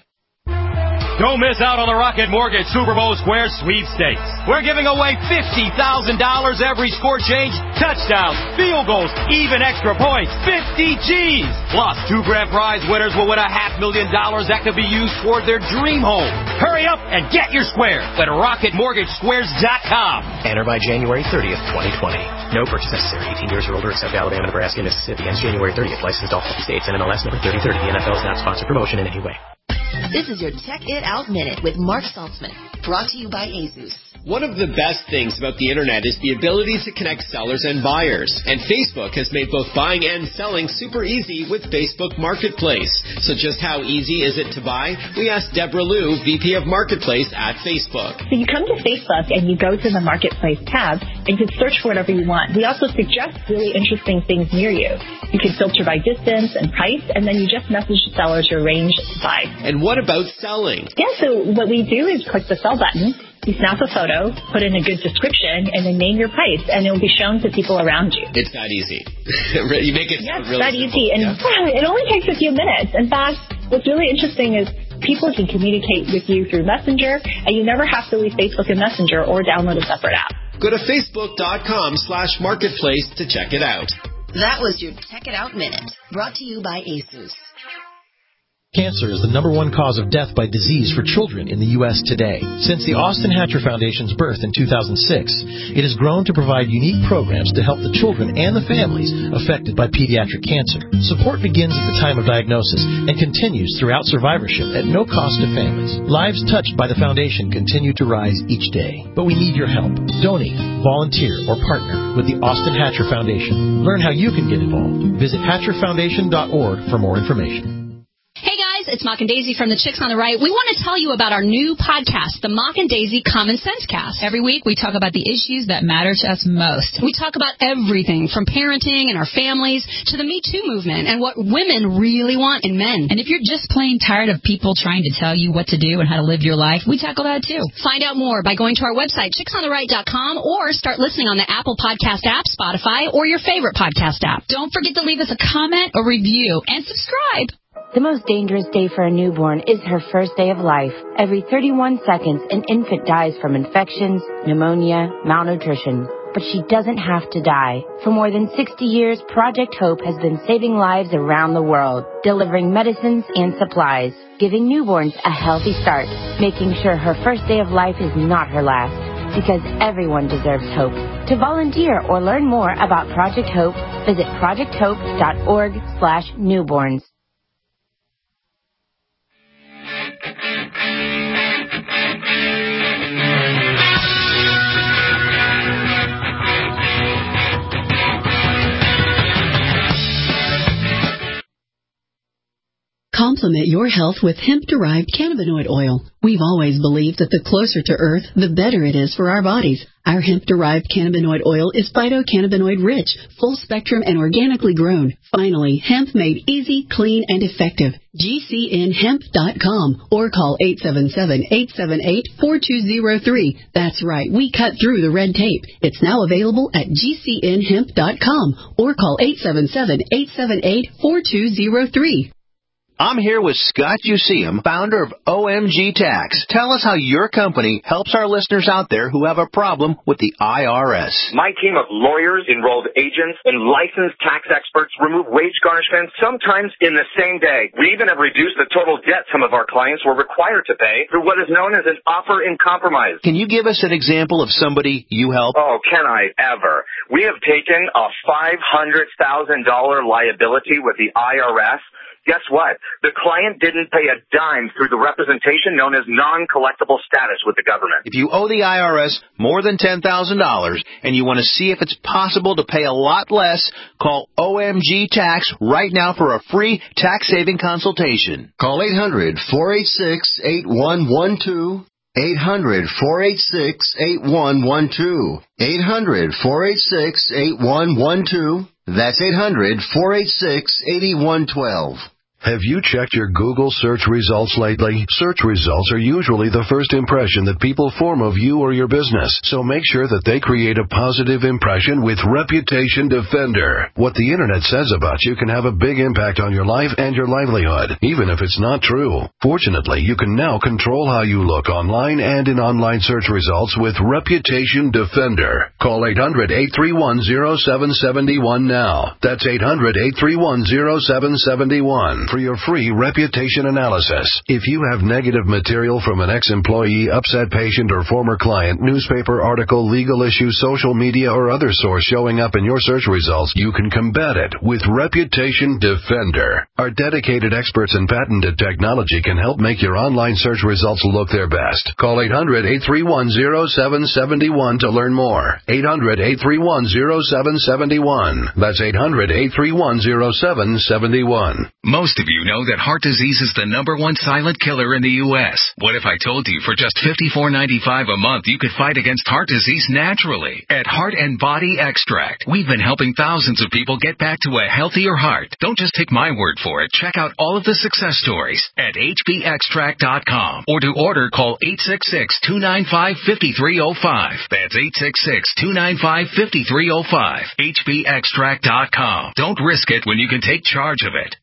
Don't miss out on the Rocket Mortgage Super Bowl Square Sweepstakes. We're giving away fifty thousand dollars every score change, touchdowns, field goals, even extra points, fifty G's. Plus, two grand prize winners will win a half million dollars that could be used toward their dream home. Hurry up and get your square at rocket mortgage squares dot com. Enter by January thirtieth, twenty twenty. No purchase necessary. eighteen years or older except Alabama, Nebraska, and Mississippi. Ends January thirtieth. Licensed all fifty states. N M L S number thirty thirty. The N F L is not sponsored promotion in any way. This is your Tech It Out Minute with Mark Saltzman, brought to you by ASUS. One of the best things about the internet is the ability to connect sellers and buyers. And Facebook has made both buying and selling super easy with Facebook Marketplace. So just how easy is it to buy? We asked Deborah Liu, V P of Marketplace at Facebook. So you come to Facebook and you go to the Marketplace tab and you can search for whatever you want. We also suggest really interesting things near you. You can filter by distance and price, and then you just message the seller to arrange to buy. And what about selling? Yeah, so what we do is click the sell button. You snap a photo, put in a good description, and then name your price, and it will be shown to people around you. It's that easy. You make it yes, really that simple. easy, and yeah. It only takes a few minutes. In fact, what's really interesting is people can communicate with you through Messenger, and you never have to leave Facebook and Messenger or download a separate app. Go to facebook.com slash marketplace to check it out. That was your Tech It Out Minute, brought to you by ASUS. Cancer is the number one cause of death by disease for children in the U S today. Since the Austin Hatcher Foundation's birth in two thousand six, it has grown to provide unique programs to help the children and the families affected by pediatric cancer. Support begins at the time of diagnosis and continues throughout survivorship at no cost to families. Lives touched by the foundation continue to rise each day. But we need your help. Donate, volunteer, or partner with the Austin Hatcher Foundation. Learn how you can get involved. Visit hatcher foundation dot org for more information. Hey guys, it's Mock and Daisy from the Chicks on the Right. We want to tell you about our new podcast, the Mock and Daisy Common Sense Cast. Every week we talk about the issues that matter to us most. We talk about everything from parenting and our families to the Me Too movement and what women really want in men. And if you're just plain tired of people trying to tell you what to do and how to live your life, we tackle that too. Find out more by going to our website, chicks on the right dot com, or start listening on the Apple Podcast app, Spotify, or your favorite podcast app. Don't forget to leave us a comment, a review, and subscribe. The most dangerous day for a newborn is her first day of life. Every thirty-one seconds, an infant dies from infections, pneumonia, malnutrition. But she doesn't have to die. For more than sixty years, Project Hope has been saving lives around the world, delivering medicines and supplies, giving newborns a healthy start, making sure her first day of life is not her last. Because everyone deserves hope. To volunteer or learn more about Project Hope, visit project hope dot org slash newborns. Complex Supplement your health with hemp-derived cannabinoid oil. We've always believed that the closer to Earth, the better it is for our bodies. Our hemp-derived cannabinoid oil is phytocannabinoid rich, full spectrum, and organically grown. Finally, hemp made easy, clean, and effective. G C N hemp dot com or call eight seven seven, eight seven eight, four two zero three. That's right, we cut through the red tape. It's now available at G C N hemp dot com or call eight seven seven, eight seven eight, four two zero three. I'm here with Scott Useum, founder of O M G Tax. Tell us how your company helps our listeners out there who have a problem with the I R S. My team of lawyers, enrolled agents, and licensed tax experts remove wage garnishments sometimes in the same day. We even have reduced the total debt some of our clients were required to pay through what is known as an offer in compromise. Can you give us an example of somebody you help? Oh, can I ever? We have taken a five hundred thousand dollars liability with the I R S. Guess what? The client didn't pay a dime through the representation known as non-collectible status with the government. If you owe the I R S more than ten thousand dollars and you want to see if it's possible to pay a lot less, call O M G Tax right now for a free tax-saving consultation. Call eight hundred, four eight six, eight one one two. eight hundred, four eight six, eight one one two. eight hundred, four eight six, eight one one two. That's eight hundred, four eight six, eight one one two. Have you checked your Google search results lately? Search results are usually the first impression that people form of you or your business, so make sure that they create a positive impression with Reputation Defender. What the Internet says about you can have a big impact on your life and your livelihood, even if it's not true. Fortunately, you can now control how you look online and in online search results with Reputation Defender. Call eight hundred, eight three one, zero seven seven one now. That's eight hundred, eight three one, zero seven seven one. For your free reputation analysis. If you have negative material from an ex-employee, upset patient, or former client, newspaper article, legal issue, social media, or other source showing up in your search results, you can combat it with Reputation Defender. Our dedicated experts in patented technology can help make your online search results look their best. Call eight hundred, eight three one, zero seven seven one to learn more. eight hundred, eight three one, zero seven seven one. That's eight hundred, eight three one, zero seven seven one. Most of you know that heart disease is the number one silent killer in the U S What if I told you for just fifty-four ninety-five a month you could fight against heart disease naturally? At Heart and Body Extract, we've been helping thousands of people get back to a healthier heart. Don't just take my word for it. Check out all of the success stories at H B extract dot com. Or to order, call eight six six, two nine five, five three zero five. That's eight six six, two nine five, five three zero five. H B extract dot com. Don't risk it when you can take charge of it.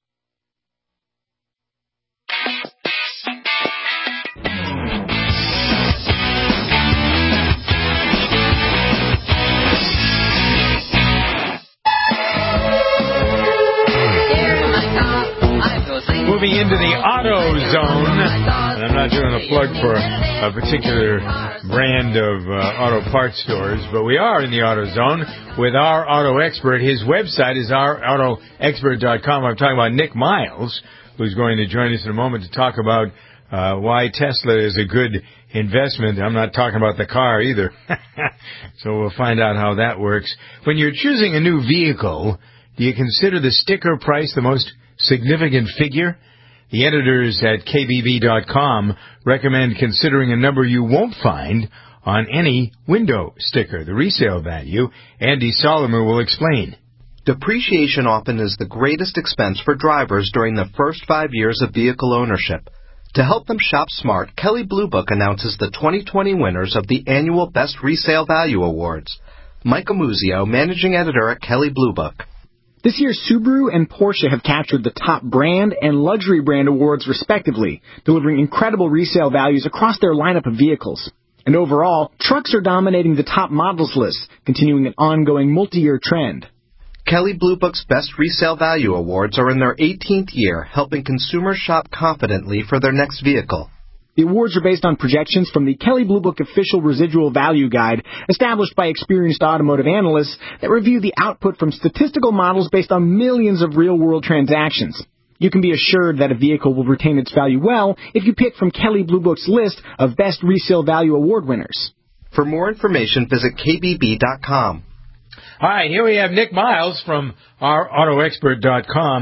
Moving into the Auto Zone, and I'm not doing a plug for a particular brand of uh, auto parts stores, but we are in the Auto Zone with our auto expert. His website is our auto expert dot com. I'm talking about Nick Miles, who's going to join us in a moment to talk about uh, why Tesla is a good investment. I'm not talking about the car either. So we'll find out how that works. When you're choosing a new vehicle, do you consider the sticker price the most significant figure? The editors at K B B dot com recommend considering a number you won't find on any window sticker, the resale value. Andy Solimer will explain. Depreciation often is the greatest expense for drivers during the first five years of vehicle ownership. To help them shop smart, Kelley Blue Book announces the twenty twenty winners of the annual Best Resale Value Awards. Mike Amuzio, managing editor at Kelley Blue Book. This year, Subaru and Porsche have captured the top brand and luxury brand awards respectively, delivering incredible resale values across their lineup of vehicles. And overall, trucks are dominating the top models list, continuing an ongoing multi-year trend. Kelley Blue Book's Best Resale Value Awards are in their eighteenth year, helping consumers shop confidently for their next vehicle. The awards are based on projections from the Kelley Blue Book Official Residual Value Guide, established by experienced automotive analysts that review the output from statistical models based on millions of real-world transactions. You can be assured that a vehicle will retain its value well if you pick from Kelley Blue Book's list of Best Resale Value Award winners. For more information, visit K B B dot com. All right, here we have Nick Miles from our auto expert dot com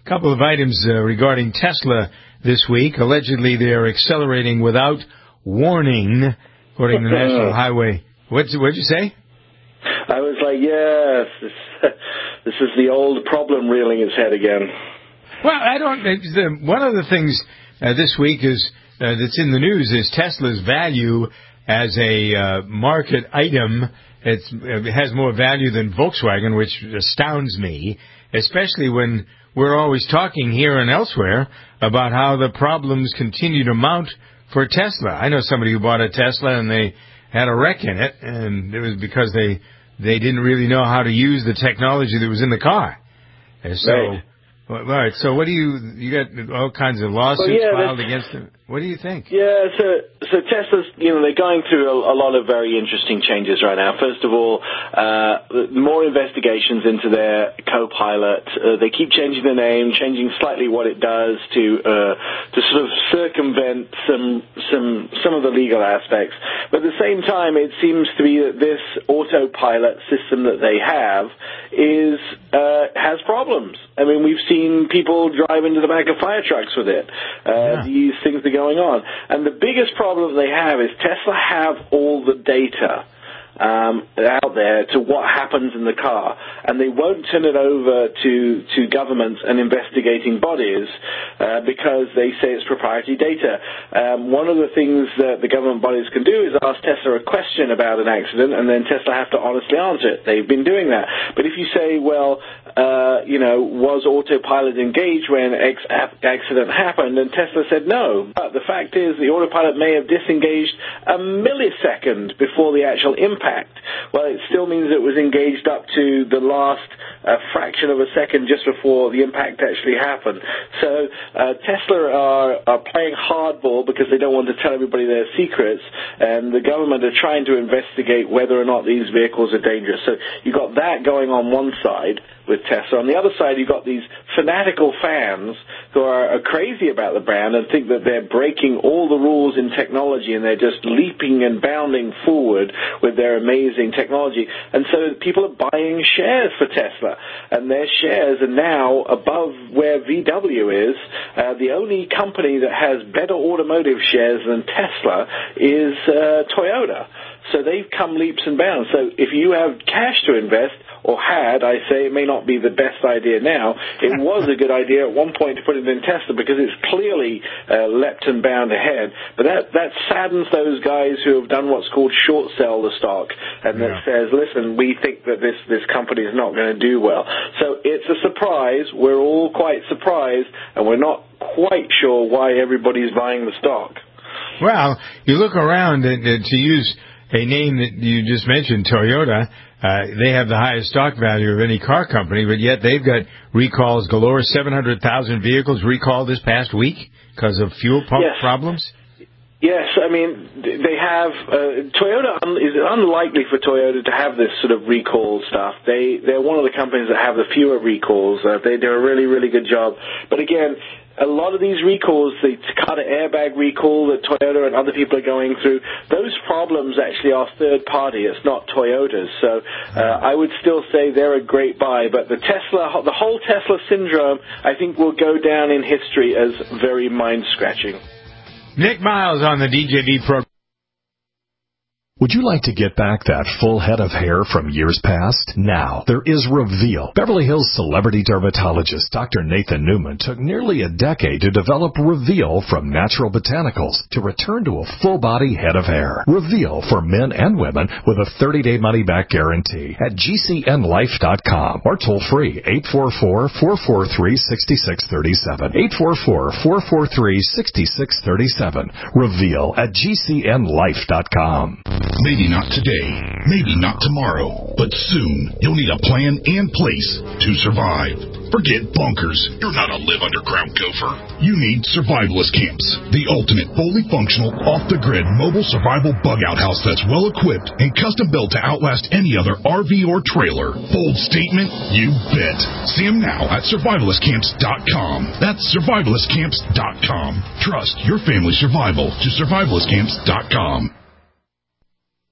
A couple of items uh, regarding Tesla this week. Allegedly, they are accelerating without warning, according to the National Highway. What's, what'd you say? I was like, yes, this, this is the old problem rearing its head again. Well, I don't. The, one of the things uh, this week is uh, that's in the news is Tesla's value as a uh, market item. It's, it has more value than Volkswagen, which astounds me, especially when we're always talking here and elsewhere about how the problems continue to mount for Tesla. I know somebody who bought a Tesla and they had a wreck in it, and it was because they they didn't really know how to use the technology that was in the car. And so. Right. Well, all right, so what do you, you got all kinds of lawsuits well, yeah, filed against them. What do you think? Yeah, so so Tesla's, you know, they're going through a, a lot of very interesting changes right now. First of all, uh, more investigations into their co-pilot. Uh, they keep changing the name, changing slightly what it does to uh, to sort of circumvent some some some of the legal aspects. But at the same time, it seems to be that this autopilot system that they have is uh, has problems. I mean, we've seen people drive into the back of fire trucks with it. Uh, yeah. These things are going on. And the biggest problem they have is Tesla have all the data um, out there to what happens in the car, and they won't turn it over to, to governments and investigating bodies uh, because they say it's proprietary data. Um, one of the things that the government bodies can do is ask Tesla a question about an accident, and then Tesla have to honestly answer it. They've been doing that. But if you say, well, uh, you know, was autopilot engaged when X accident happened, and Tesla said no. But the fact is the autopilot may have disengaged a millisecond before the actual impact. Well, it still means it was engaged up to the last uh, fraction of a second just before the impact actually happened. So uh, Tesla are, are playing hardball because they don't want to tell everybody their secrets, and the government are trying to investigate whether or not these vehicles are dangerous. So you've got that going on one side with Tesla. On the other side, you've got these fanatical fans who are, are crazy about the brand and think that they're breaking all the rules in technology, and they're just leaping and bounding forward with their amazing technology. And so people are buying shares for Tesla, and their shares are now above where V W is. Uh, the only company that has better automotive shares than Tesla is uh, Toyota. So they've come leaps and bounds. So if you have cash to invest, or had, I say it may not be the best idea now. It was a good idea at one point to put it in Tesla because it's clearly uh, leapt and bound ahead. But that, that saddens those guys who have done what's called short sell the stock, and yeah. that says, listen, we think that this, this company is not going to do well. So it's a surprise. We're all quite surprised, and we're not quite sure why everybody's buying the stock. Well, you look around, and, and to use a name that you just mentioned, Toyota, Uh, they have the highest stock value of any car company, but yet they've got recalls galore. seven hundred thousand vehicles recalled this past week because of fuel pump yes. problems. Yes, I mean, they have, uh, Toyota is unlikely for Toyota to have this sort of recall stuff. They, they're one of the companies that have the fewer recalls. Uh, they do a really, really good job. But again, a lot of these recalls, the Takata airbag recall that Toyota and other people are going through, those problems actually are third party. It's not Toyota's. So uh, I would still say they're a great buy. But the Tesla, the whole Tesla syndrome, I think will go down in history as very mind-scratching. Nick Miles on the D J B program. Would you like to get back that full head of hair from years past? Now, there is Reveal. Beverly Hills celebrity dermatologist Doctor Nathan Newman took nearly a decade to develop Reveal from natural botanicals to return to a full-body head of hair. Reveal for men and women with a thirty-day money-back guarantee at G C N life dot com or toll-free eight four four, four four three, six six three seven. eight four four, four four three, six six three seven. Reveal at G C N life dot com. Maybe not today, maybe not tomorrow, but soon you'll need a plan and place to survive. Forget bunkers. You're not a live underground gopher. You need Survivalist Camps, the ultimate fully functional, off-the-grid mobile survival bug-out house that's well-equipped and custom-built to outlast any other R V or trailer. Bold statement? You bet. See them now at survivalist camps dot com. That's survivalist camps dot com. Trust your family's survival to survivalist camps dot com.